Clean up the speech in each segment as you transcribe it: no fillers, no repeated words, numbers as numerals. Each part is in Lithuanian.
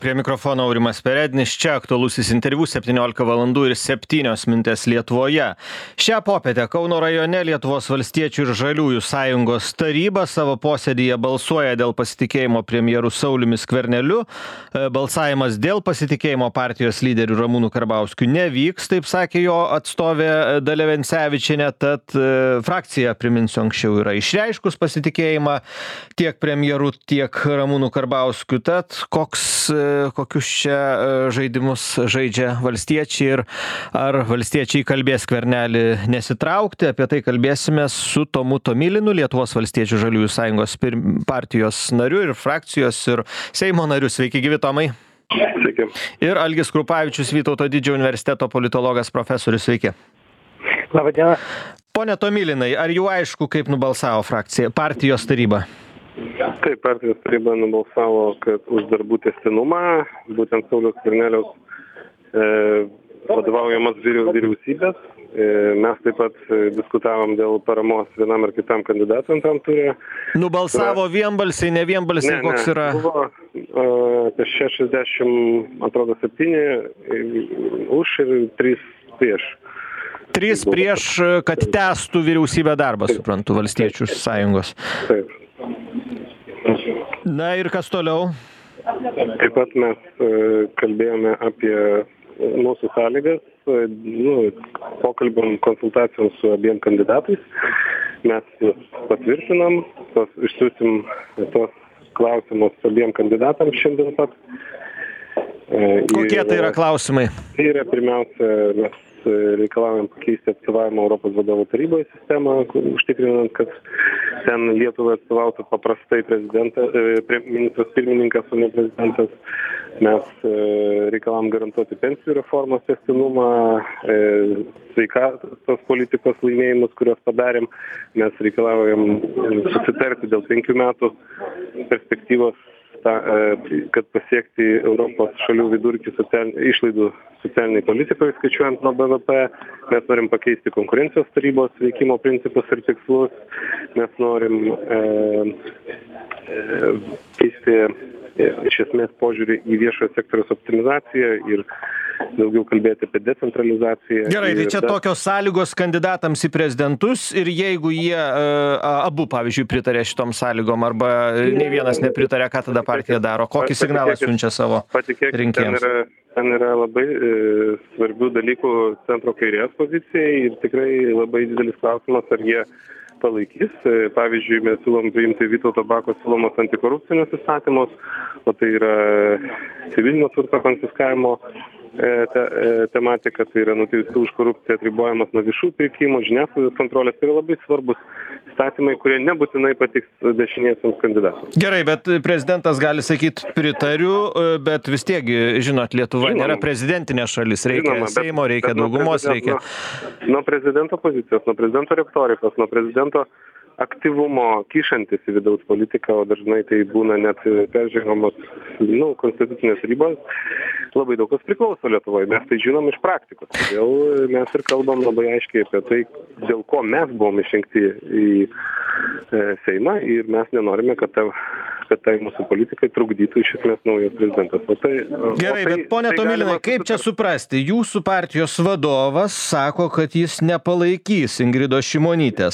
Prie mikrofono Aurimas Perednis, čia aktualusis interviu 17:07 Lietuvoje. Šią popietę Kauno rajone Lietuvos valstiečių ir žaliųjų sąjungos taryba savo posėdyje balsuoja dėl pasitikėjimo premjeru Sauliumi Skverneliu. Balsavimas dėl pasitikėjimo partijos lyderiu Ramūnu Karbauskiu nevyks, taip sakė jo atstovė Dalia Vencevičienė, tad frakcija, priminsiu, anksčiau yra išreiškus pasitikėjimą tiek premjeru, tiek Ramūnu Karbauskiu. Tad kokius čia žaidimus žaidžia valstiečiai ir ar valstiečiai kalbės Skvernelį nesitraukti, apie tai kalbėsime su Tomu Tomilinu, Lietuvos valstiečių žaliųjų sąjungos partijos nariu ir frakcijos ir Seimo nariu. Sveiki, gyvi Tomai. Sveiki. Ir Algis Krupavičius, Vytauto Didžiojo universiteto politologas, profesorius. Sveiki. Labą dieną. Pone Tomilinai, ar jau aišku, kaip nubalsavo frakcija, partijos taryba? Taip, partijos taryba nubalsavo, kad už darbų tęstinumą, būtent Sauliaus Skverneliaus vadovaujamas vyriausybės. Mes taip pat diskutavom dėl paramos vienam ar kitam kandidatui antram ture. Nubalsavo vienbalsiai, ne vienbalsiai, koks yra? Buvo apie 67 už ir 3 prieš. 3 prieš, kad tęstų vyriausybę darbą, suprantu, valstiečių sąjungos. Taip. Na ir kas toliau? Taip pat mes kalbėjome apie mūsų sąlygas, pokalbėm konsultacijom su abiem kandidatais. Mes patvirtinam, išsiųsim tos klausimus abiem kandidatams šiandien pat. Kokie tai yra klausimai? Tai yra pirmiausia, mes reikalaujam pakeisti atstovavimą Europos vadovų taryboje sistemą, užtikrinant, kad ten Lietuvą atstovautų paprastai ministras pirmininkas, o ne prezidentas. Mes reikalavom garantuoti pensijų reformos tęstinumą, sveikatos politikos laimėjimus, kuriuos padarėm. Mes reikalaujam susitarti dėl 5 metų perspektyvos, kad pasiekti Europos šalių vidurkį išlaidų socialiniai politikoje, skaičiuojant nuo BVP. Mes norim pakeisti konkurencijos tarybos veikimo principus ir tikslus. Mes norim keisti iš esmės požiūrį į viešojo sektoriaus optimizaciją ir daugiau kalbėti apie decentralizaciją. Gerai, tai čia tokios sąlygos kandidatams į prezidentus ir jeigu jie abu, pavyzdžiui, pritarė šitom sąlygom arba nei vienas nepritarė, ką tada partija daro? Kokį signalą siunčia savo rinkėjams? Ten yra labai svarbių dalykų centro kairės pozicijai ir tikrai labai didelis klausimas, ar jie palaikys. Pavyzdžiui, mes siūlom priimti Vytauto Bako siūlomus antikorupcinius įstatymus, o tai yra civilinio turto konfiskavimo tematika, tai yra nuteistų už korupciją atribojimas nuo viešų pirkimų, žiniasklaidos kontrolės. Tai yra labai svarbus įstatymai, kurie nebūtinai patiks dešiniesiems kandidatams. Gerai, bet prezidentas gali sakyti pritariu, bet vis tiek, žinot, Lietuva nėra prezidentinė šalis. Reikia Seimo, reikia daugumos, reikia. Nuo prezidento pozicijos, nuo prezidento retorikos, nuo prezidento aktyvumo kišantis į vidaus politiką, o dažnai tai būna net peržengamos konstitucinės ribos. Labai daug kas priklauso Lietuvoje, mes tai žinom iš praktikos. Todėl mes ir kalbam labai aiškiai apie tai, dėl ko mes buvom išrinkti į Seimą ir mes nenorime, kad tai mūsų politikai trukdytų iš esmės naujas prezidentas. Gerai, bet pone Tomilinai, kaip čia suprasti? Jūsų partijos vadovas sako, kad jis nepalaikys Ingridos Šimonytės.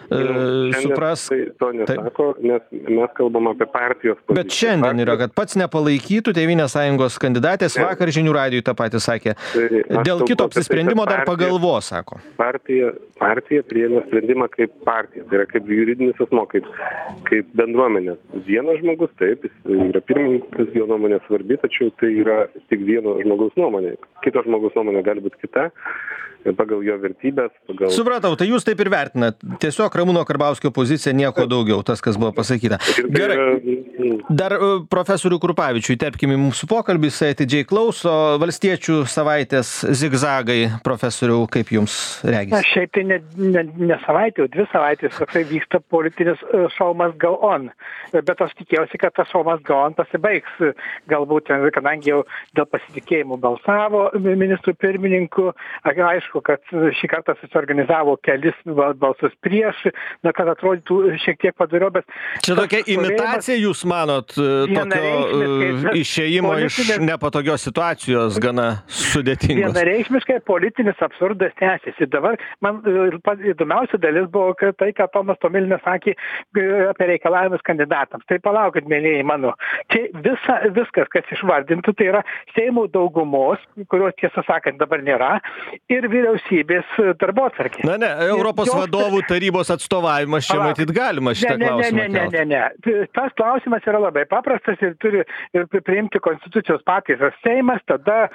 Supras. Tai to nesako, nes mes kalbam apie partijos poziciją. Bet šiandien yra, kad pats nepalaikytų Tėvynės sąjungos kandidatės, vakar Žinių radijui tą patį sakė. Dėl kito apsisprendimo dar pagalvos, sako. Partija priėmė sprendimą kaip partija, tai yra kaip juridinis asmuo, kaip bendruomenė. Vienas žmogus, taip, jis yra pirmininkas, jo nuomonė svarbi, tačiau tai yra tik vieno žmogaus nuomonė. Kito žmogaus nuomonė gali būti kita, pagal jo vertybės. Supratau, tai jūs taip ir vertinat. Tiesiog Ramūno Karbauskio pozicija nieko daugiau, tas, kas buvo pasakyta. Gerai, dar profesorių Krupavičių įterpkime į mūsų pokalbį, jisai atidžiai klauso. Valstiečių savaitės zigzagai, profesoriau, kaip jums regis? Šiaip tai ne savaitė, o 2 savaitės, toksai vyksta politinis šaumas go on. Bet aš tikėjausi, kad tas šomas gaon pasibaigs. Galbūt, kadangi jau dėl pasitikėjimų balsavo ministrų pirmininku, aišku, kad šį kartą susiorganizavo kelis balsus prieš, kad atrodytų šiek tiek padariau, bet... Čia tokia imitacija, jūs manot, tokio išėjimo iš nepatogios situacijos gana sudėtingos? Vienareikšmiškai politinis absurdas tęsiasi. Dabar man įdomiausia dalis buvo, kad tai, ką Tomas Tomilinas sakė apie reikalavimus kandidatams. Tai palaukit, mėlyjei mano. Čia viskas, kas išvardintų, tai yra Seimo daugumos, kurios tiesą sakant dabar nėra, ir vyriausybės darbotvarkės. Ne, Europos vadovų tarybos atstovavimas čia matyt galima šitą klausimą kelt. Ne. Tas klausimas yra labai paprastas ir turi priimti konstitucijos pataisas Seimas, tada,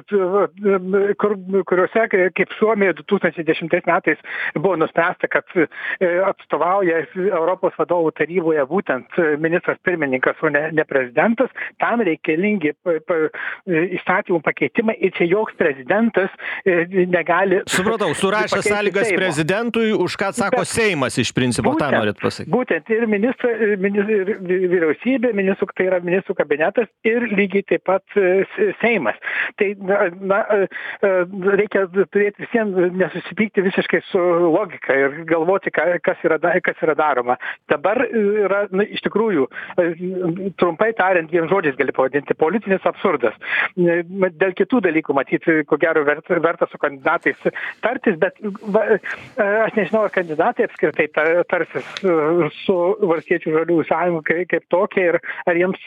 kuriuose, kaip Suomijoje 2010 metais buvo nuspręsta, kad atstovauja Europos vadovų taryboje būtent ministras pirmininkas, o ne prezidentas, tam reikalingi įstatymų pakeitimai ir čia joks prezidentas negali... Supratau, surašė sąlygas prezidentui, už ką atsako Seimas iš principo, tą norit pasakyti. Būtent ir vyriausybė, tai yra ministrų kabinetas ir lygiai taip pat Seimas. Tai reikia turėti visiems nesusipykti visiškai su logika ir galvoti, kas yra daroma. Dabar yra, iš tikrųjų, trumpai tariant, dviem žodžiais gali pavadinti, politinis absurdas. Dėl kitų dalykų, matyti, ko gero verta su kandidatais tartis, bet aš nežinau, ar kandidatai apskritai tarsis su Valstiečių žaliųjų sąjunga kaip tokia ir ar jiems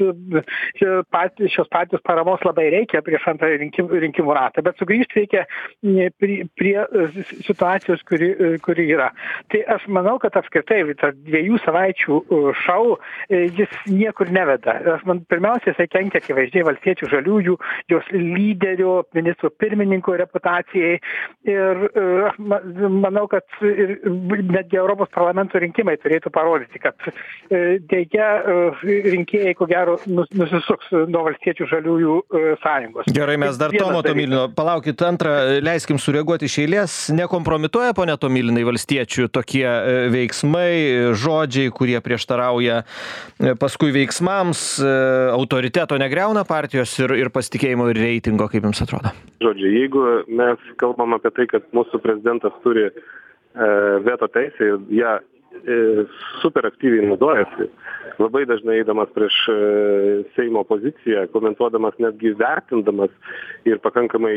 šios partijos paramos labai reikia prieš antrąjį rinkimų ratą, bet sugrįžti reikia prie situacijos, kuri yra. Tai aš manau, kad apskritai tas 2 savaičių šou jis niekur neveda. Pirmiausia, jisai kenkia akivaizdžiai Valstiečių žaliųjų, jos lyderio, ministro pirmininko reputacijai ir manau, kad netgi Europos parlamento rinkimai turėtų parodyti, kad dėja rinkėjai, ko gero, nusisuks nuo Valstiečių žaliųjų sąjungos. Gerai, mes dar Tomo Tomilino. Palaukit, antrą, leiskim sureaguoti iš eilės. Nekompromituoja, pone Tomilinai, valstiečių tokie veiksmai, žodžiai, kurie prieštarauja paskui veiksmams, autoriteto negriauna partijos ir pasitikėjimo ir reitingo, kaip jums atrodo? Žodžiu, jeigu mes kalbam apie tai, kad mūsų prezidentas turi veto teisę, ją super aktyviai naudojasi, labai dažnai eidamas prieš Seimo poziciją, komentuodamas, netgi vertindamas ir pakankamai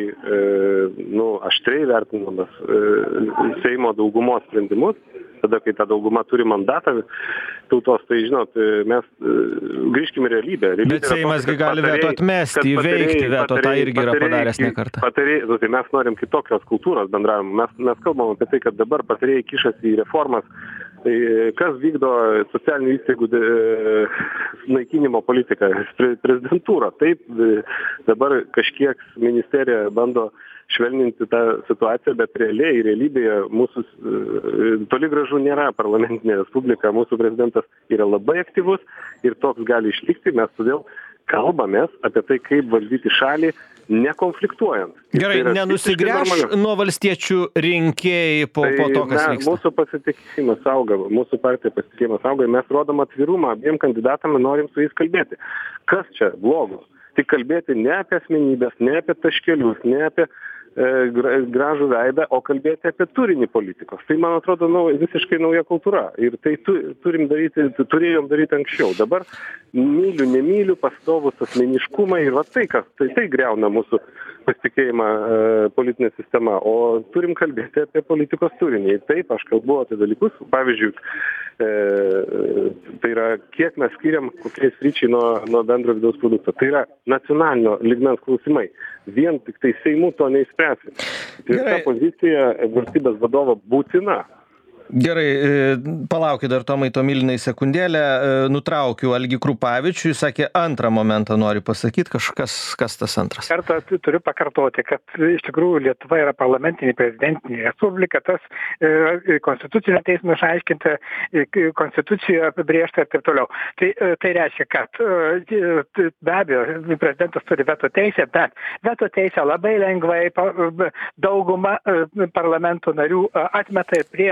aštriai vertindamas Seimo daugumos sprendimus, tada, kai ta dauguma turi mandatą tautos, tai žinot, mes grįžkime į realybę. Bet Seimasgi gali veto atmesti, įveikti veto, tą irgi yra padaręs ne kartą. Tai mes norim kitokios kultūros bendravimo. Mes kalbam apie tai, kad dabar patarėjai kišasi į reformas. Tai kas vykdo socialinių įstaigų naikinimo politiką? Prezidentūra. Taip, dabar kažkiek ministerija bando švelninti tą situaciją, bet realybėje mūsų toli gražu nėra parlamentinė respublika. Mūsų prezidentas yra labai aktyvus ir toks gali išlikti. Mes todėl kalbamės apie tai, kaip valdyti šalį nekonfliktuojant. Gerai, nenusigręš nuo valstiečių rinkėjai po to, kas vyksta? Mūsų pasitikėjimas auga, mūsų partija pasitikėjimas auga ir mes rodom atvirumą abiem kandidatam ir norim su jais kalbėti. Kas čia blogo? Tik kalbėti ne apie asmenybės, ne apie taškelius, ne apie gražų veidą, o kalbėti apie turinį politikos. Tai, man atrodo, visiškai nauja kultūra. Ir tai turėjom daryti anksčiau. Dabar myliu, nemyliu, pastovus asmeniškumą ir tai griauna mūsų pasitikėjimą politinė sistema. O turim kalbėti apie politikos turinį. Taip, aš kalbu apie dalykus. Pavyzdžiui, tai yra, kiek mes skiriam kokiais ryčiai nuo bendro vidaus produkto. Tai yra nacionalinio lygmens klausimai. Vien tik tai Seimu to neįspręsim. Ir ta pozicija valstybės vadovo būtina. Gerai, palaukit dar Tomai Tomilinai sekundėlę, nutraukiu Algį Krupavičių, jis sakė antrą momentą nori pasakyti, kas tas antras? Kartą turiu pakartoti, kad iš tikrųjų Lietuva yra parlamentinė prezidentinė respublika, tas konstitucinio teismo išaiškinta, konstitucijoje apibrėžta ir taip toliau. Tai reiškia, kad be abejo, prezidentas turi veto teisę, bet veto teisę labai lengvai dauguma parlamento narių atmeta ir priima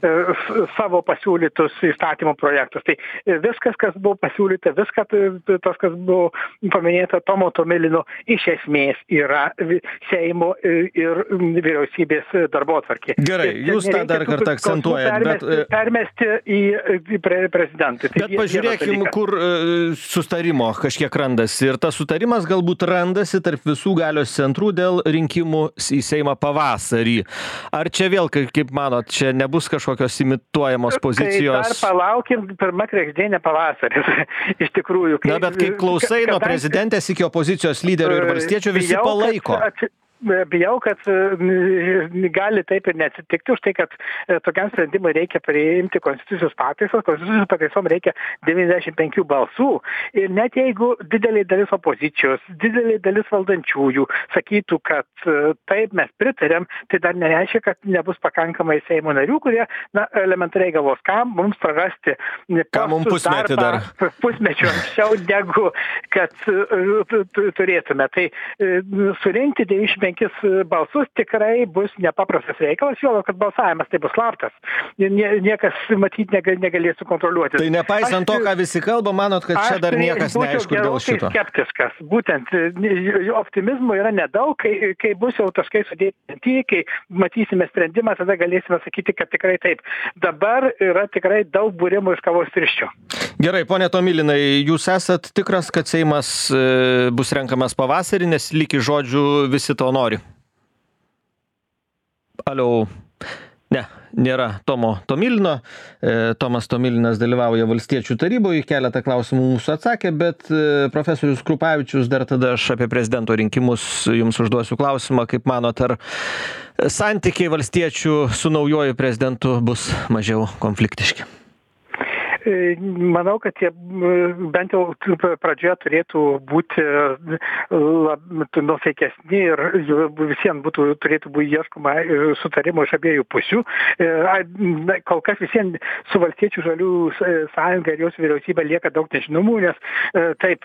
savo pasiūlytus įstatymų projektus. Tai viskas, kas buvo pasiūlyta, tas, kas buvo paminėta Tomo Tomilino, iš esmės yra Seimo ir vyriausybės darbotvarkė. Gerai, jūs tą dar kartą akcentuojat, bet permesti į prezidentą. Bet pažiūrėkim, kur sustarimo kažkiek randasi. Ir tas sutarimas galbūt randasi tarp visų galios centrų dėl rinkimų į Seimą pavasarį. Ar čia vėl, kaip manot, čia nebus kažkokios imituojamos pozicijos? Tai dar palaukim, pirma kregždėnė pavasaris. Iš tikrųjų. Na, bet kaip klausai nuo prezidentės iki opozicijos lyderių ir valstiečių, visi palaiko. Bijau, kad gali taip ir neatsitikti už tai, kad tokiam sprendimui reikia priimti konstitucijos pataisos. Konstitucijos pataisom reikia 95 balsų. Ir net jeigu didelė dalis opozicijos, didelė dalis valdančiųjų sakytų, kad taip mes pritarėm, tai dar nereiškia, kad nebus pakankamai Seimo narių, kurie elementariai galvos, kam mums prarasti pusmetį dar. Pusmečio anksčiau, negu kad turėtume. Tai surinkti 95 balsus tikrai bus nepaprastas reikalas, jo, kad balsavimas tai bus slaptas. Niekas, matyt, negalės sukontroliuoti. Tai nepaisant to, ką visi kalba, manot, kad čia dar niekas neaišku dėl šito? Aš skeptiškas. Būtent optimizmo yra nedaug, kai bus jau taškai sudėti, kai matysime sprendimą, tada galėsime sakyti, kad tikrai taip. Dabar yra tikrai daug būrimų iš kavos tirščių. Gerai, ponė Tomilinai, jūs esat tikras, kad Seimas bus renkamas pavasarį, nes lyg iš žodžių visi to nori? Aliau. Ne, nėra Tomo Tomilino. Tomas Tomilinas dalyvauja valstiečių taryboje, keletą klausimų mūsų atsakė, bet profesorius Krupavičius, dar tada aš apie prezidento rinkimus jums užduosiu klausimą, kaip manot, ar santykiai valstiečių su naujoju prezidentu bus mažiau konfliktiški? Manau, kad jie bent jau pradžioje turėtų būti nuosaikesni ir visiems turėtų būti ieškoma sutarimo iš abiejų pusių. Kol kas visiems su Valstiečių žalių sąjunga ir jos vyriausybė lieka daug nežinomų, nes taip,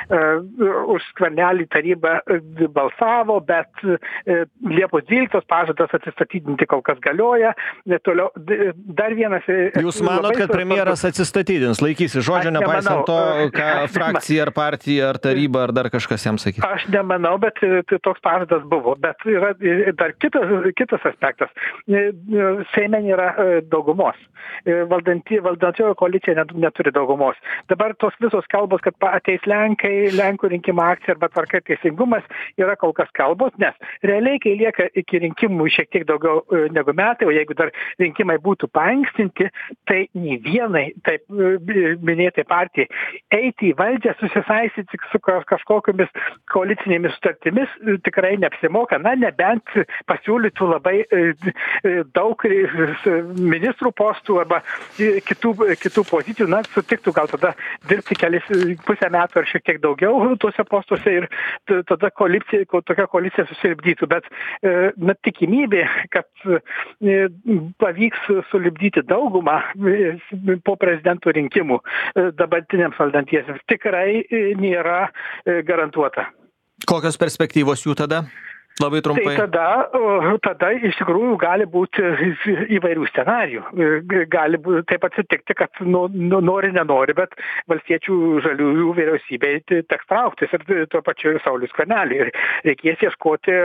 už Skvernelį taryba balsavo, bet Liepos 12 pažadas atsistatydinti kol kas galioja. Toliau, dar vienas... Jūs manot, kad premjeras atsistatydins, laikysi žodžio, nepaisant to, ką frakcija ar partija ar taryba ar dar kažkas jam sakys? Aš nemanau, bet toks pažadas buvo. Bet yra dar kitas aspektas. Seime nėra daugumos. Valdančioji koalicija neturi daugumos. Dabar tos visos kalbos, kad ateis Lenkai, Lenkų rinkimų akcija arba tvarka ir teisingumas, yra kol kas kalbos, nes realiai, kai lieka iki rinkimų šiek tiek daugiau negu metai, o jeigu dar rinkimai būtų paankstinti, tai nei vienai, taip minėtai partijai, eiti į valdžią, susisaistyti su kažkokiamis koalicinėmis sutartimis tikrai neapsimoka, nebent pasiūlytų labai daug ministrų postų arba kitų pozicijų, sutiktų gal tada dirbti pusę metų ar šiek tiek daugiau tuose postuose ir tada tokia koalicija susilipdytų, bet tikimybė, kad pavyks sulipdyti daugumą po prezidento rinkimų dabartiniams valdantiesiems tikrai nėra garantuota. Kokios perspektyvos jų tada? Labai trumpai. Tai tada iš tikrųjų gali būti įvairių scenarijų. Gali taip atsitikti, kad nori, nenori, bet Valstiečių žaliųjų vyriausybei teks trauktis ir tuo pačiu Sauliui Skverneliui. Ir reikės ieškoti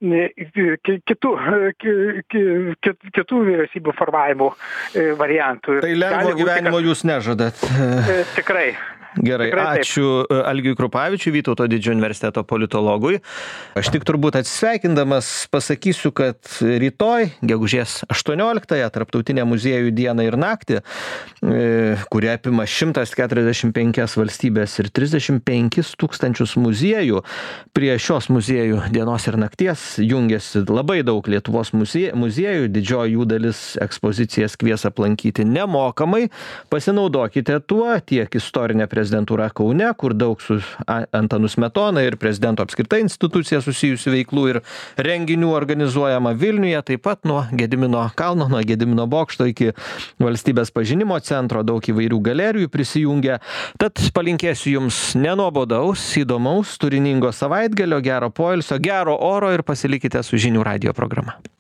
kitų vyriausybių formavimo variantų. Tai lengvo gyvenimo jūs nežadat. Tikrai. Gerai, ačiū Algiui Krupavičiui, Vytauto didžiojo universiteto politologui. Aš tik turbūt atsisveikindamas pasakysiu, kad rytoj, gegužės 18-ąją, Tarptautinę muziejų dieną ir naktį, kurie apima 145 valstybės ir 35 000 muziejų, prie šios muziejų dienos ir nakties jungiasi labai daug Lietuvos muziejų, didžioji jų dalis ekspozicijas kvies aplankyti nemokamai. Pasinaudokite tuo, tiek istorinė prezidentūra Kaune, kur daug su Antanu Smetona ir prezidento apskritai institucija susijusių veiklų ir renginių organizuojama Vilniuje, taip pat nuo Gedimino kalno, nuo Gedimino bokšto iki Valstybės pažinimo centro, daug įvairių galerijų prisijungia. Tad palinkėsiu jums nenuobodaus, įdomaus, turiningo savaitgalio, gero poilsio, gero oro ir pasilikite su Žinių radijo programa.